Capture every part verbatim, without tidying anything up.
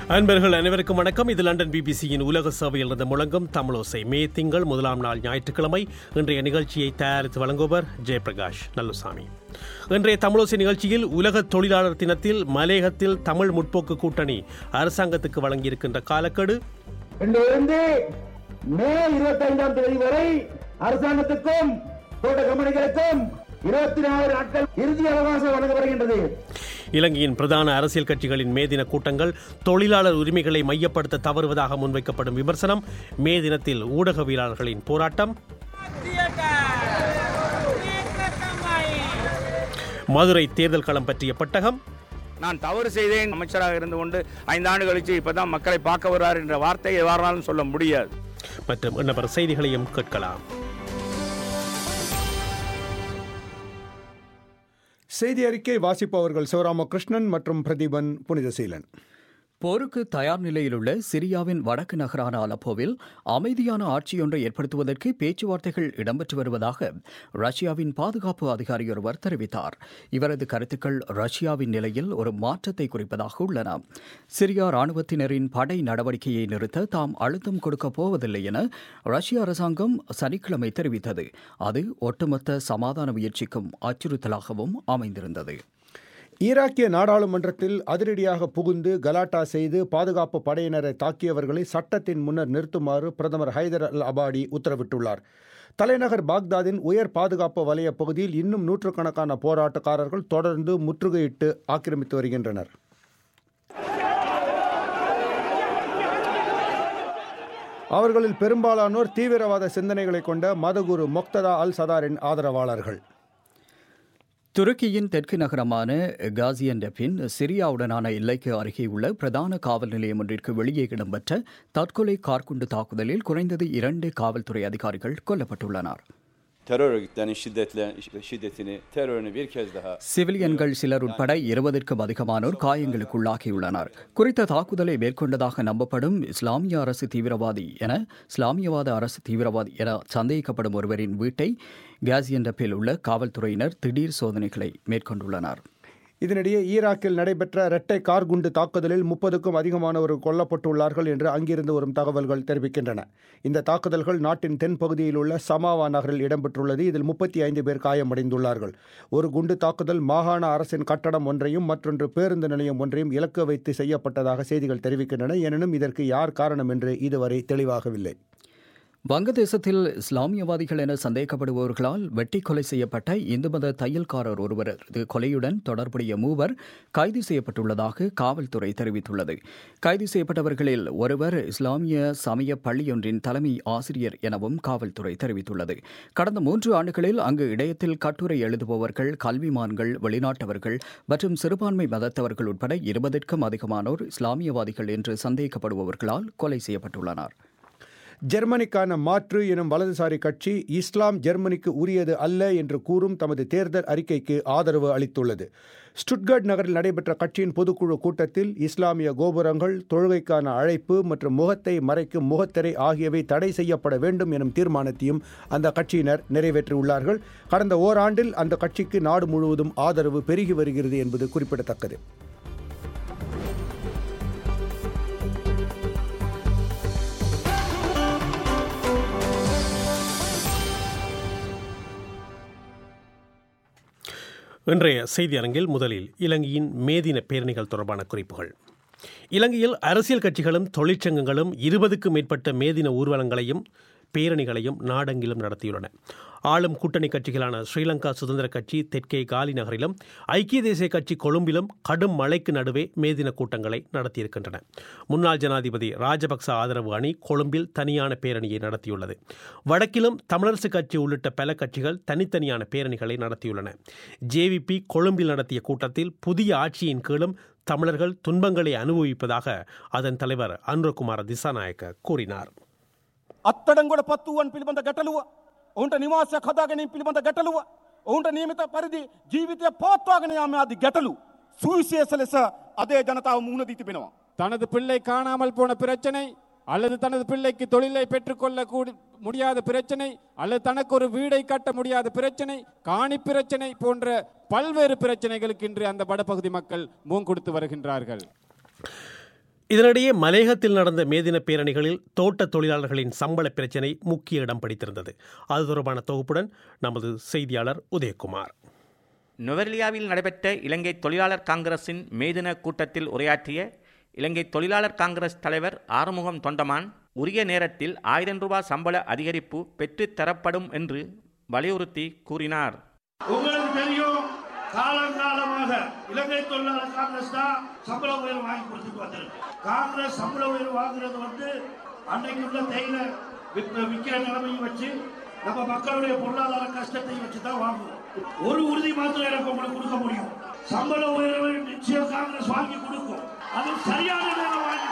அன்பர்கள் அனைவருக்கும் வணக்கம். இது லண்டன் பிபிசியின் உலக சேவையில் இருந்து முழங்கும் தமிழோசை. மே திங்கள் முதலாம் நாள் ஞாயிற்றுக்கிழமை. இன்றைய நிகழ்ச்சியை தயாரித்து வழங்குவர் ஜெயபிரகாஷ் நல்லுசாமி. இன்றைய தமிழோசை நிகழ்ச்சியில் உலக தொழிலாளர் தினத்தில் மலேகத்தில் தமிழ் முற்போக்கு கூட்டணி அரசாங்கத்துக்கு வழங்கியிருக்கின்ற காலக்கெடு, மே இருபத்தி ஐந்தாம் தேதி வரை அரசாங்கத்துக்கும் தோட்ட கம்பெனிகளுக்கும் இருபத்தி நாலு நாட்கள் இறுதி அவகாசம் வழங்கப்படுகின்றது. இலங்கையின் பிரதான அரசியல் கட்சிகளின் மே தின கூட்டங்கள் தொழிலாளர் உரிமைகளை மையப்படுத்த தவறுவதாக முன்வைக்கப்படும் விமர்சனம், மே தினத்தில் ஊடகவியலாளர்களின் போராட்டம், மதுரை தேர்தல் களம் பற்றிய பட்டகம், நான் தவறு செய்தேன், அமைச்சராக இருந்து கொண்டு ஐந்து ஆண்டு கழிச்சு இப்பதான் மக்களை பார்க்க வருவார் என்ற வார்த்தையை எவ்வாறாலும் சொல்ல முடியாது மற்றும் இன்னபர செய்திகளையும் கேட்கலாம். செய்தி அறிக்கை வாசிப்பவர்கள் சிவராமகிருஷ்ணன் மற்றும் பிரதீபன் புனிதசீலன். போருக்கு தயார் நிலையில் உள்ள சிரியாவின் வடக்கு நகரான அலப்போவில் அமைதியான ஆட்சியொன்றை ஏற்படுத்துவதற்கு பேச்சுவார்த்தைகள் இடம்பெற்று வருவதாக ரஷ்யாவின் பாதுகாப்பு அதிகாரி ஒருவர் தெரிவித்தார். இவரது கருத்துக்கள் ரஷ்யாவின் நிலையில் ஒரு மாற்றத்தை குறிப்பதாக உள்ளன. சிரியா ராணுவத்தினரின் படை நடவடிக்கையை நிறுத்த தாம் அழுத்தம் கொடுக்கப் போவதில்லை என ரஷ்ய அரசாங்கம் சனிக்கிழமை தெரிவித்தது. அது ஒட்டுமொத்த சமாதான முயற்சிக்கும் அச்சுறுத்தலாகவும் அமைந்திருந்தது. ஈராக்கிய நாடாளுமன்றத்தில் அதிரடியாக புகுந்து கலாட்டா செய்து பாதுகாப்பு படையினரை தாக்கியவர்களை சட்டத்தின் முன்னர் நிறுத்துமாறு பிரதமர் ஹைதர் அல் அபாடி உத்தரவிட்டுள்ளார். தலைநகர் பாக்தாதின் உயர் பாதுகாப்பு வலய பகுதியில் இன்னும் நூற்றுக்கணக்கான போராட்டக்காரர்கள் தொடர்ந்து முற்றுகையிட்டு ஆக்கிரமித்து வருகின்றனர். அவர்களில் பெரும்பாலானோர் தீவிரவாத சிந்தனைகளை கொண்ட மதகுரு மொக்ததா அல் சதாரின் ஆதரவாளர்கள். துருக்கியின் தெற்கு நகரமான காசியண்டெப்பின் சிரியாவுடனான எல்லைக்கு அருகே உள்ள பிரதான காவல் நிலையம் ஒன்றிற்கு வெளியே இடம்பெற்ற தற்கொலை கார்குண்டு தாக்குதலில் குறைந்தது இரண்டு காவல்துறை அதிகாரிகள் கொல்லப்பட்டுள்ளனர். சிவிலியன்கள் சிலர் உட்பட இருபதற்கும் அதிகமானோர் காயங்களுக்குள்ளாகியுள்ளனர். குறித்த தாக்குதலை மேற்கொண்டதாக நம்பப்படும் இஸ்லாமிய அரசு தீவிரவாதி என இஸ்லாமியவாத அரசு தீவிரவாதி என சந்தேகிக்கப்படும் ஒருவரின் வீட்டை காசியண்டெப்பில் உள்ள காவல்துறையினர் திடீர் சோதனைகளை மேற்கொண்டுள்ளனர். இதனிடையே ஈராக்கில் நடைபெற்ற இரட்டை கார்குண்டு தாக்குதலில் முப்பதுக்கும் அதிகமானவர்கள் கொல்லப்பட்டுள்ளார்கள் என்று அங்கிருந்து வரும் தகவல்கள் தெரிவிக்கின்றன. இந்த தாக்குதல்கள் நாட்டின் தென்பகுதியில் உள்ள சமாவா நகரில் இடம்பெற்றுள்ளது. இதில் முப்பத்தி ஐந்து பேர் காயமடைந்துள்ளார்கள். ஒரு குண்டு தாக்குதல் மாகாண அரசின் கட்டடம் ஒன்றையும் மற்றொன்று பேருந்து நிலையம் ஒன்றையும் இலக்கு வைத்து செய்யப்பட்டதாக செய்திகள் தெரிவிக்கின்றன. எனினும் இதற்கு யார் காரணம் என்று இதுவரை தெளிவாகவில்லை. வங்கதேசத்தில் இஸ்லாமியவாதிகள் என சந்தேகப்படுபவர்களால் வெட்டி கொலை செய்யப்பட்ட இந்து மத தையல்காரர் ஒருவரது கொலையுடன் தொடர்புடைய மூவர் கைது செய்யப்பட்டுள்ளதாக காவல்துறை தெரிவித்துள்ளது. கைது செய்யப்பட்டவர்களில் ஒருவர் இஸ்லாமிய சமய பள்ளியொன்றின் தலைமை ஆசிரியர் எனவும் காவல்துறை தெரிவித்துள்ளது. கடந்த மூன்று ஆண்டுகளில் அங்கு இடையத்தில் கட்டுரை எழுதுபவர்கள், கல்விமான்கள், வெளிநாட்டவர்கள் மற்றும் சிறுபான்மை மதத்தவர்கள் உட்பட இருபதற்கும் அதிகமானோர் இஸ்லாமியவாதிகள் என்று சந்தேகப்படுபவர்களால் கொலை செய்யப்பட்டுள்ளனர். ஜெர்மனிக்கான மாற்று எனும் வலதுசாரி கட்சி இஸ்லாம் ஜெர்மனிக்கு உரியது அல்ல என்று கூறும் தமது தேர்தல் அறிக்கைக்கு ஆதரவு அளித்துள்ளது. ஸ்டுட்கர்ட் நகரில் நடைபெற்ற கட்சியின் பொதுக்குழு கூட்டத்தில் இஸ்லாமிய கோபுரங்கள், தொழுகைக்கான அழைப்பு மற்றும் முகத்தை மறைக்கும் முகத்திரை ஆகியவை தடை செய்யப்பட வேண்டும் எனும் தீர்மானத்தையும் அந்த கட்சியினர் நிறைவேற்றியுள்ளார்கள். கடந்த ஓராண்டில் அந்த கட்சிக்கு நாடு முழுவதும் ஆதரவு பெருகி வருகிறது என்பது குறிப்பிடத்தக்கது. இன்றைய செய்தி அரங்கில் முதலில் இலங்கையின் மேதின பேரணிகள் தொடர்பான குறிப்புகள். இலங்கையில் அரசியல் கட்சிகளும் தொழிற்சங்கங்களும் இருபதுக்கும் மேற்பட்ட மேதின ஊர்வலங்களையும் பேரணிகளையும் நாடெங்கிலும் நடத்தியுள்ளன. ஆளும் கூட்டணி கட்சிகளான ஸ்ரீலங்கா சுதந்திர கட்சி தெற்கே காலி நகரிலும் ஐக்கிய தேசிய கட்சி கொழும்பிலும் கடும் மழைக்கு நடுவே மேதின கூட்டங்களை நடத்தியிருக்கின்றன. முன்னாள் ஜனாதிபதி ராஜபக்ச ஆதரவு அணி கொழும்பில் தனியான பேரணியை நடத்தியுள்ளது. வடக்கிலும் தமிழரசு கட்சி உள்ளிட்ட பல கட்சிகள் தனித்தனியான பேரணிகளை நடத்தியுள்ளன. ஜேவிபி கொழும்பில் நடத்திய கூட்டத்தில் புதிய ஆட்சியின் கீழும் தமிழர்கள் துன்பங்களை அனுபவிப்பதாக அதன் தலைவர் அனுரகுமார திசாநாயக்க கூறினார். අත්තඩංගොඩ පත් වූවන් පිළිබඳ ගැටලුව, ඔවුන්ට නිවාසයක් හදා ගැනීම පිළිබඳ ගැටලුව, ඔවුන්ට නියමිත පරිදි ජීවිතය පවත්වාගෙන යාම ආදී ගැටලු සුවිශේෂ ලෙස අදේ ජනතාව මුහුණ දී තිබෙනවා. தனது பிள்ளை காணாமல் போன பிரச்சனை, அல்லது தனது பிள்ளைக்கு தொழிலை பெற்றுக்கொள்ள முடியாத பிரச்சனை, அல்லது தனக்கு ஒரு வீடை கட்ட முடியாத பிரச்சனை, காணி பிரச்சனை போன்ற பல்வேறு பிரச்சனைகளுக்கு இன்று அந்த வடபகுதி மக்கள் மூங்கொடுத்து வருகின்றார்கள். இதனிடையே மலேகத்தில் நடந்த மேதின பேரணிகளில் தோட்ட தொழிலாளர்களின் சம்பள பிரச்சினை முக்கிய இடம் பிடித்திருந்தது. அது தொடர்பான தொகுப்புடன் நமது செய்தியாளர் உதயகுமார். நுவரெலியாவில் நடைபெற்ற இலங்கை தொழிலாளர் காங்கிரசின் மேதின கூட்டத்தில் உரையாற்றிய இலங்கை தொழிலாளர் காங்கிரஸ் தலைவர் ஆறுமுகம் தொண்டமான் உரிய நேரத்தில் ஆயிரம் ரூபாய் சம்பள அதிகரிப்பு பெற்றுத் தரப்படும் என்று வலியுறுத்தி கூறினார். உங்களுக்கு தெரியும், காலங்காலமாக இலங்கை தொழிலாளர் காங்கிரஸ் தான் சம்பள உயர்வு வாங்கி கொடுத்துட்டு வந்திருக்கு. காங்கிரஸ் சம்பள உயர்வு வாங்குறது வந்து அன்னைக்குள்ள தேயிலை விற்கிற நிலைமையும் வச்சு நம்ம மக்களுடைய பொருளாதார கஷ்டத்தை வச்சு தான் வாங்குவோம். ஒரு உறுதி மாத்திரம் எனக்கு உங்களுக்கு கொடுக்க முடியும், சம்பள உயர்வு நிச்சயம் காங்கிரஸ் வாங்கி கொடுக்கும். அது சரியான நேரம் வாங்கி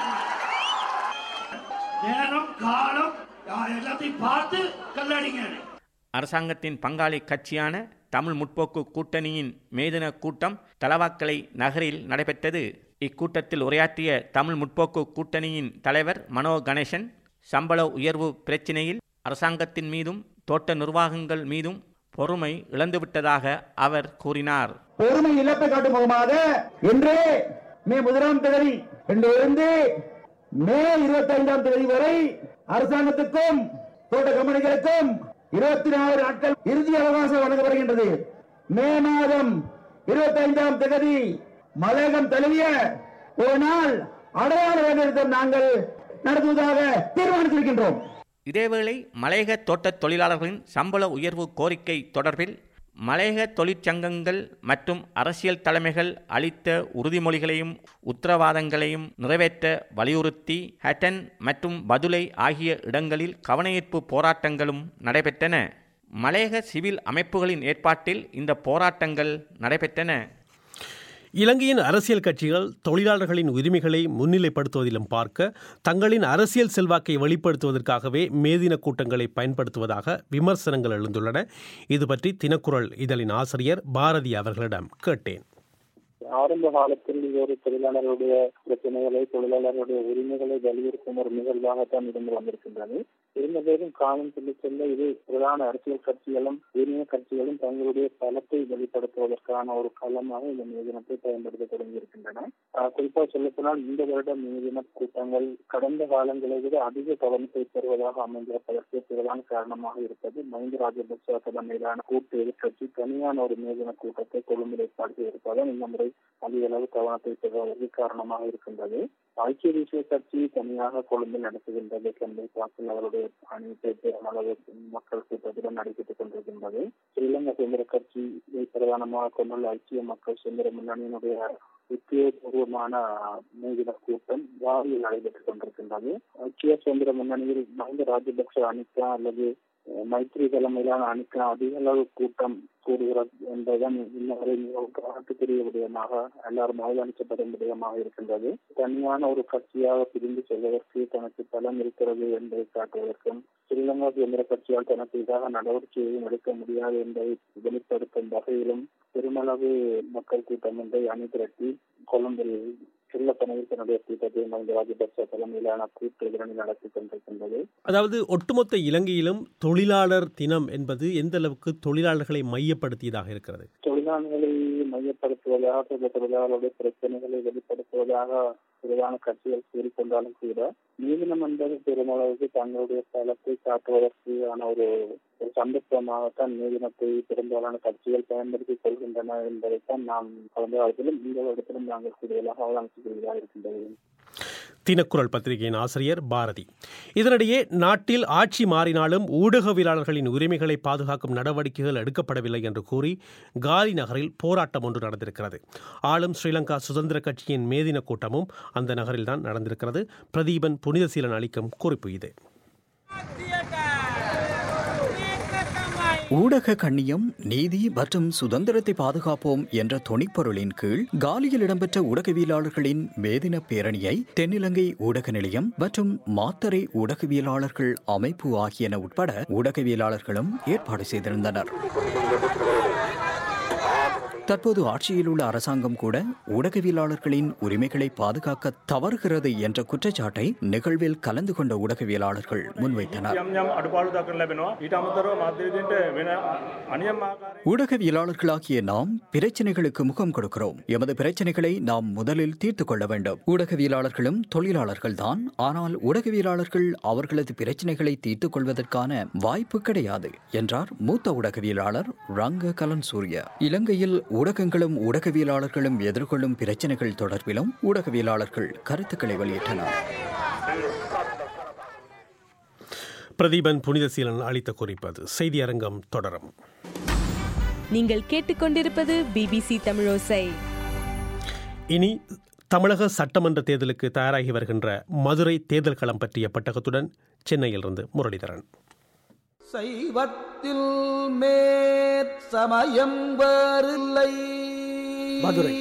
நேரம் காலம் எல்லாத்தையும் பார்த்து கல்லடிங்க. அரசாங்கத்தின் பங்காளி கட்சியான தமிழ் முற்போக்கு கூட்டணியின் மேதின கூட்டம் தலவாக்கலை நகரில் நடைபெற்றது. இக்கூட்டத்தில் உரையாற்றிய தமிழ் முற்போக்கு கூட்டணியின் தலைவர் மனோ கணேசன் சம்பள உயர்வு பிரச்சினையில் அரசாங்கத்தின் மீதும் தோட்ட நிர்வாகங்கள் மீதும் பொறுமை இழந்துவிட்டதாக அவர் கூறினார். பொறுமை இழப்பை காட்டும் முகமாக இன்று மே முதலாம் தேதி இருந்து மே இருபத்தி ஐந்தாம் தேதி வரை அரசாங்கத்துக்கும் தோட்ட கம்பெனிகளுக்கும் இருபத்தி நாலு நாட்கள் இறுதி அவகாசம் வழங்கப்படுகின்றது. மே மாதம் இருபத்தி ஐந்தாம் தேதி மலையகம் தழுவிய ஒரு நாள் அடையாள வேலைநிறுத்தம் நாங்கள் நடத்துவதாக தீர்மானித்திருக்கின்றோம். இதேவேளை மலையக தோட்ட தொழிலாளர்களின் சம்பள உயர்வு கோரிக்கை தொடர்பில் மலையக தொழிற்சங்கங்கள் மற்றும் அரசியல் தலைமைகள் அளித்த உறுதிமொழிகளையும் உத்தரவாதங்களையும் நிறைவேற்ற வலியுறுத்தி ஹட்டன் மற்றும் பதுளை ஆகிய இடங்களில் கவனஈர்ப்பு போராட்டங்களும் நடைபெற்றன. மலையக சிவில் அமைப்புகளின் ஏற்பாட்டில் இந்த போராட்டங்கள் நடைபெற்றன. இலங்கையின் அரசியல் கட்சிகள் தொழிலாளர்களின் உரிமைகளை முன்னிலைப்படுத்துவதிலும் பார்க்க தங்களின் அரசியல் செல்வாக்கை வெளிப்படுத்துவதற்காகவே மேதின கூட்டங்களை பயன்படுத்துவதாக விமர்சனங்கள் எழுந்துள்ளன. இது பற்றி தினக்குரல் இதழின் ஆசிரியர் பாரதி அவர்களிடம் கேட்டேன். ஆரம்ப காலத்தில் இது ஒரு தொழிலாளர்களுடைய பிரச்சனைகளை தொழிலாளர்களுடைய உரிமைகளை வலியுறுத்தும் ஒரு நிகழ்வாகத்தான் இருந்து வந்திருக்கின்றது. இருந்தபோதும் காலம் சொல்லி செல்ல இது பிரதான அரசியல் கட்சிகளும் உரிமை கட்சிகளும் தங்களுடைய பலத்தை வெளிப்படுத்துவதற்கான ஒரு களமாக இந்த மேதினத்தை பயன்படுத்த தொடங்கியிருக்கின்றன. குறிப்பாக சொல்லப்போனால் இந்த வருடம் மேதின கூட்டங்கள் கடந்த காலங்களை விட அதிக கவனத்தை பெறுவதாக அமைந்திருப்பதற்கு பிரதான காரணமாக இருப்பது மஹிந்த ராஜபக்ச தலைமையிலான கூட்டு எதிர்கட்சி தனியான ஒரு மேதின கூட்டத்தை கொழும்பில் ஏற்பாடு இருப்பதால் இந்த முறை அதிக அளவு கவனத்தை பெறுவதற்கு காரணமாக இருக்கின்றது. ஐக்கிய தேசிய கட்சி தனியாக கொழும்பில் நடத்துகின்றது. கண்மை பாக்கில் அவருடைய அனைத்து பெருமளவு மக்கள் கூட்டத்துடன் நடைபெற்றுக் கொண்டிருக்கின்றது. ஸ்ரீலங்கா சுதந்திர கட்சி பிரதானமாக கொண்டுள்ள ஐக்கிய மக்கள் சுதந்திர முன்னணியினுடைய உத்தியோகபூர்வமான மேதின கூட்டம் வாரியில் நடைபெற்றுக் கொண்டிருக்கின்றது. ஐக்கிய சுதந்திர முன்னணியில் மஹிந்த ராஜபக்ச அணிக்கா அல்லது மைத்ரி தலைமையிலான அணிக்கு அதிக அளவு கூட்டம் கூடுகிறது என்பதுதான் இன்னவரை மிகவும் கவனத்துக்குரிய விடயமாக எல்லாரும் அவதானிக்கப்படும் விடயமாக இருக்கின்றது. தனியான ஒரு கட்சியாக பிரிந்து செல்வதற்கு தனக்கு பலம் இருக்கிறது என்பதை காட்டுவதற்கும் ஸ்ரீலங்கா சுதந்திர கட்சியால் தனக்கு இதாக நடவடிக்கையையும் எடுக்க முடியாது என்பதை வெளிப்படுத்தும் வகையிலும் பெருமளவு மக்கள் கூட்டம் ஒன்றை அணி திரட்டி கொழும்பில் அதாவது ஒட்டுமொத்த இலங்கையிலும் தொழிலாளர் தினம் என்பது எந்த அளவுக்கு தொழிலாளர்களை மையப்படுத்தியதாக இருக்கிறது? தொழிலாளர்களை மையப்படுத்துவதாக தொழிலாளர்களுடைய பிரச்சனைகளை வெளிப்படுத்துவதாக பிரதான கட்சிகள் கூறிக்கொண்டாலும் கூட மேதினம் என்பது பெருமளவுக்கு தங்களுடைய தளத்தை காட்டுவதற்கான ஒரு சந்தர்ப்பமாகத்தான் மேதினத்தை பெரும்பாலான கட்சிகள் பயன்படுத்திக் கொள்கின்றன என்பதைத்தான் நாம் கடந்த காலத்திலும் இந்த இடத்திலும் நாங்கள் கூடுதலாக அவதானித்துக் இருக்கின்றது. தினக்குரல் பத்திரிகையின் ஆசிரியர் பாரதி. இதனிடையே நாட்டில் ஆட்சி மாறினாலும் ஊடகவியலாளர்களின் உரிமைகளை பாதுகாக்கும் நடவடிக்கைகள் எடுக்கப்படவில்லை என்று கூறி காலி நகரில் போராட்டம் ஒன்று நடந்திருக்கிறது. ஆளும் ஸ்ரீலங்கா சுதந்திர கட்சியின் மேதின கூட்டமும் அந்த நகரில்தான் நடந்திருக்கிறது. பிரதீபன் புனிதசீலன் அளிக்கும் குறிப்பு இது. ஊடக கண்ணியம், நீதி மற்றும் சுதந்திரத்தை பாதுகாப்போம் என்ற துணிப்பொருளின் கீழ் காலியில் இடம்பெற்ற ஊடகவியலாளர்களின் மேதின பேரணியை தென்னிலங்கை ஊடக நிலையம் மற்றும் மாத்தறை ஊடகவியலாளர்கள் அமைப்பு ஆகியன உட்பட ஊடகவியலாளர்களும் ஏற்பாடு செய்திருந்தனர். தற்போது ஆட்சியில் உள்ள அரசாங்கம் கூட ஊடகவியலாளர்களின் உரிமைகளை பாதுகாக்க தவறுகிறது என்ற குற்றச்சாட்டை நிகழ்வில் கலந்து கொண்ட ஊடகவியலாளர்கள் முன்வைத்தனர். ஊடகவியலாளர்களாகிய நாம் பிரச்சனைகளுக்கு முகம் கொடுக்கிறோம். எமது பிரச்சனைகளை நாம் முதலில் தீர்த்துக் கொள்ள வேண்டும். ஊடகவியலாளர்களும் தொழிலாளர்கள் தான். ஆனால் ஊடகவியலாளர்கள் அவர்களது பிரச்சனைகளை தீர்த்துக் கொள்வதற்கான வாய்ப்பு கிடையாது என்றார் மூத்த ஊடகவியலாளர் ரங்க கலன்சூரிய. இலங்கையில் ஊடகங்களும் ஊடகவியலாளர்களும் எதிர்கொள்ளும் பிரச்சனைகள் தொடர்பிலும் ஊடகவியலாளர்கள் கருத்துக்களை வெளியிட்டனர். பிரதீபன் புனிதசீலன் அளித்த குறிப்பது. செய்தி அரங்கம் தொடரும். நீங்கள் கேட்டுக்கொண்டிருப்பது பிபிசி தமிழோசை. இனி தமிழக சட்டமன்ற தேர்தலுக்கு தயாராகி வருகின்ற மதுரை தேர்தல் களம் பற்றிய பட்டகத்துடன் சென்னையிலிருந்து முரளிதரன். சைவத்தில் மேற்சமயம் வேறில்லை. மதுரை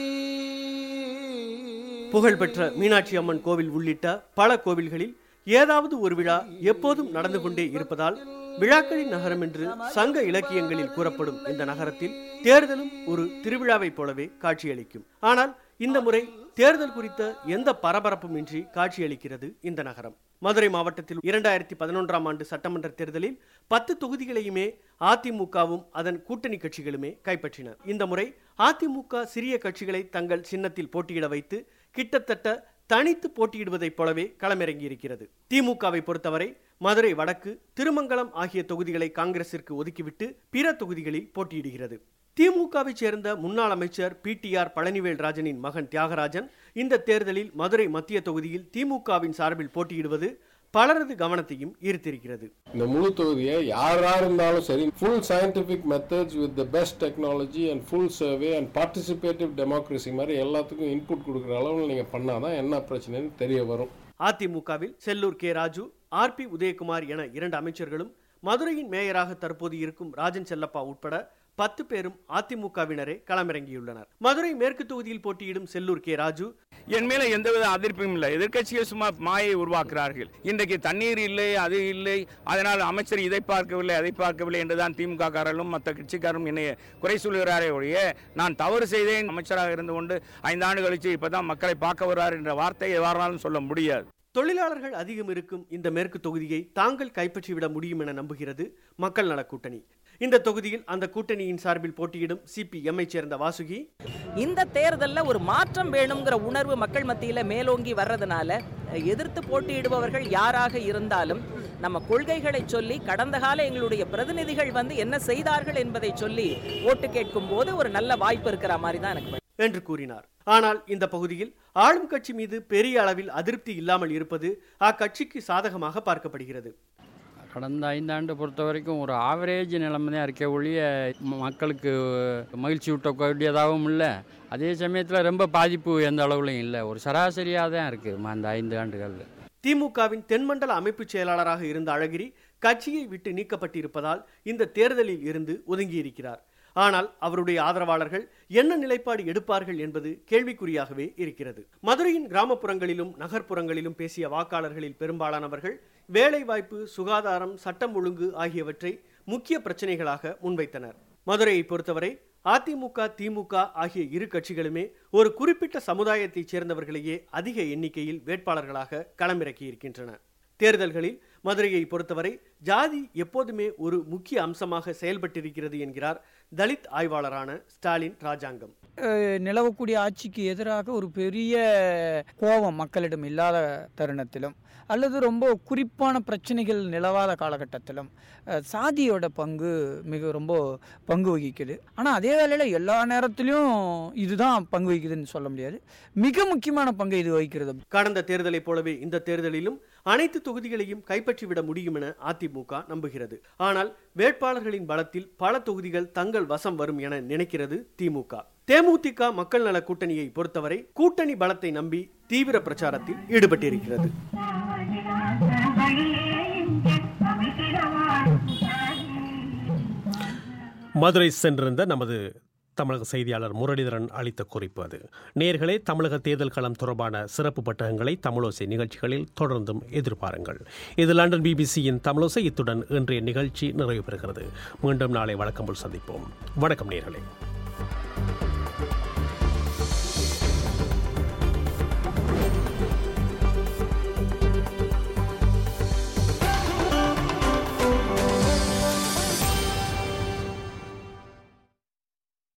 புகழ்பெற்ற மீனாட்சி அம்மன் கோவில் உள்ளிட்ட பல கோவில்களில் ஏதாவது ஒரு விழா எப்போதும் நடந்து கொண்டே இருப்பதால் விழாக்களின் நகரம் என்று சங்க இலக்கியங்களில் கூறப்படும் இந்த நகரத்தில் தேர்தலும் ஒரு திருவிழாவைப் போலவே காட்சியளிக்கும். ஆனால் இந்த முறை தேர்தல் குறித்த எந்த பரபரப்பும் இன்றி காட்சியளிக்கிறது இந்த நகரம். மதுரை மாவட்டத்தில் இரண்டாயிரத்தி பதினொன்றாம் ஆண்டு சட்டமன்ற தேர்தலில் பத்து தொகுதிகளையுமே அதிமுகவும் அதன் கூட்டணி கட்சிகளுமே கைப்பற்றின. இந்த முறை அதிமுக சிறிய கட்சிகளை தங்கள் சின்னத்தில் போட்டியிட வைத்து கிட்டத்தட்ட தனித்து போட்டியிடுவதைப் போலவே களமிறங்கியிருக்கிறது. திமுகவை பொறுத்தவரை மதுரை வடக்கு, திருமங்கலம் ஆகிய தொகுதிகளை காங்கிரசிற்கு ஒதுக்கிவிட்டு பிற தொகுதிகளில் போட்டியிடுகிறது. திமுகவை சேர்ந்த முன்னாள் அமைச்சர் பி டி ஆர் பழனிவேல் ராஜனின் மகன் தியாகராஜன் இந்த தேர்தலில் மதுரை மத்திய தொகுதியில் திமுகவின் சார்பில் போட்டியிடுவது பலரது கவனத்தையும் ஈர்த்திருக்கிறது. இந்த முழு தொகுதியை யாரா இருந்தாலும் சரி, full scientific methods with the best technology and full survey and participative democracy மாதிரி எல்லாத்துக்கும் இன்புட் கொடுக்குற அளவில் நீங்க பண்ணாதான் என்ன பிரச்சனைன்னு தெரிய வரும். அதிமுகவில் Sellur K Raju, R B Udhayakumar என இரண்டு அமைச்சர்களும், மதுரையின் மேயராக தற்போது இருக்கும் ராஜன் செல்லப்பா உட்பட பத்து பேரும் அதிமுகவினரே களமிறங்கியுள்ளனர். மதுரை மேற்கு தொகுதியில் போட்டியிடும் செல்லூர் கே ராஜு, என் மேல எந்தவித அதிருப்தியும் இல்லை. எதிர்கட்சிகள் சும்மா மாயை உருவாக்குறார்கள். இன்றைக்கு தண்ணீர் இல்லை, அது இல்லை, அதனால் அமைச்சர் இதை பார்க்கவில்லை அதை பார்க்கவில்லை என்றுதான் திமுக காரர்களும் மற்ற கட்சிக்காரரும் என்னை குறை சொல்கிறாரே ஒழிய, நான் தவறு செய்தேன், அமைச்சராக இருந்து கொண்டு ஐந்து ஆண்டு கழிச்சு இப்பதான் மக்களை பார்க்க வருவார் என்ற வார்த்தையை எவ்வாறாலும் சொல்ல முடியாது. தொழிலாளர்கள் அதிகம் இருக்கும் இந்த மேற்கு தொகுதியை தாங்கள் கைப்பற்றிவிட முடியும் என நம்புகிறது மக்கள் நல கூட்டணி. இந்த தொகுதியில் அந்த கூட்டணியின் சார்பில் போட்டியிடும் சிபிஎம்ஐ சேர்ந்த வாசுகி, இந்த தேர்தலில் ஒரு மாற்றம் வேணுங்கிற உணர்வு மக்கள் மத்தியில் மேலோங்கி வர்றதுனால எதிர்த்து போட்டியிடுபவர்கள் யாராக இருந்தாலும் நம்ம கொள்கைகளை சொல்லி, கடந்த கால எங்களுடைய பிரதிநிதிகள் வந்து என்ன செய்தார்கள் என்பதை சொல்லி ஓட்டு கேட்கும் போது ஒரு நல்ல வாய்ப்பு இருக்கிற மாதிரி தான் எனக்கு என்று கூறினார். ஆனால் இந்த பகுதியில் ஆளும் கட்சி மீது பெரிய அளவில் அதிருப்தி இல்லாமல் இருப்பது அக்கட்சிக்கு சாதகமாக பார்க்கப்படுகிறது. கடந்த ஐந்தாண்டு பொறுத்த வரைக்கும் ஒரு ஆவரேஜ் நிலைமை தான் இருக்க ஒழிய மக்களுக்கு மகிழ்ச்சி ஊட்டக்கூடியதாகவும் இல்லை, அதே சமயத்தில் ரொம்ப பாதிப்பு எந்த அளவுலையும் இல்லை, ஒரு சராசரியாக தான் இருக்குது அந்த ஐந்து ஆண்டுகளில். திமுகவின் தென்மண்டல அமைப்பு செயலாளராக இருந்த அழகிரி கட்சியை விட்டு நீக்கப்பட்டிருப்பதால் இந்த தேர்தலில் இருந்து ஒதுங்கியிருக்கிறார். ஆனால் அவருடைய ஆதரவாளர்கள் என்ன நிலைப்பாடு எடுப்பார்கள் என்பது கேள்விக்குறியாகவே இருக்கிறது. மதுரையின் கிராமப்புறங்களிலும் நகர்ப்புறங்களிலும் பேசிய வாக்காளர்களில் பெரும்பாலானவர்கள் வேலைவாய்ப்பு, சுகாதாரம், சட்டம் ஒழுங்கு ஆகியவற்றை முக்கிய பிரச்சனைகளாக முன்வைத்தனர். மதுரையை பொறுத்தவரை அதிமுக, திமுக ஆகிய இரு கட்சிகளுமே ஒரு குறிப்பிட்ட சமுதாயத்தைச் சேர்ந்தவர்களையே அதிக எண்ணிக்கையில் வேட்பாளர்களாக களமிறக்கியிருக்கின்றன. தேர்தல்களில் மதுரையை பொறுத்தவரை ஜாதி எப்போதுமே ஒரு முக்கிய அம்சமாக செயல்பட்டிருக்கிறது என்கிறார் தலித் ஆய்வாளரான ஸ்டாலின் ராஜாங்கம். நிலவக்கூடிய ஆட்சிக்கு எதிராக ஒரு பெரிய கோபம் மக்களிடம் இல்லாத தருணத்திலும், அல்லது ரொம்ப குறிப்பான பிரச்சனைகள் நிலவாத காலகட்டத்திலும் சாதியோட பங்கு மிக ரொம்ப பங்கு வகிக்குது. ஆனால் அதே வேளையில் எல்லா நேரத்திலையும் இதுதான் பங்கு வகிக்குதுன்னு சொல்ல முடியாது, மிக முக்கியமான பங்கு இது வகிக்கிறது. கடந்த தேர்தலை போலவே இந்த தேர்தலிலும் அனைத்து தொகுதிகளையும் கைப்பற்றிவிட முடியும் என அதிமுக நம்புகிறது. ஆனால் வேட்பாளர்களின் பலத்தில் பல தொகுதிகள் தங்கள் வசம் வரும் என நினைக்கிறது திமுக. தேமுதிக மக்கள் நல கூட்டணியை பொறுத்தவரை கூட்டணி பலத்தை நம்பி தீவிர பிரச்சாரத்தில் ஈடுபட்டிருக்கிறது. மதுரை சென்றிருந்த நமது தமிழக செய்தியாளர் முரளிதரன் அளித்த குறிப்பு அது. நேயர்களே, தமிழக தேர்தல் களம் தொடர்பான சிறப்பு பட்டகங்களை தமிழோசை நிகழ்ச்சிகளில் தொடர்ந்தும் எதிர்பாருங்கள். இது லண்டன் பிபிசியின் தமிழோசை. இத்துடன் இன்றைய நிகழ்ச்சி நிறைவு பெறுகிறது. மீண்டும் நாளை வழக்கம் போல் சந்திப்போம். வணக்கம் நேயர்களே.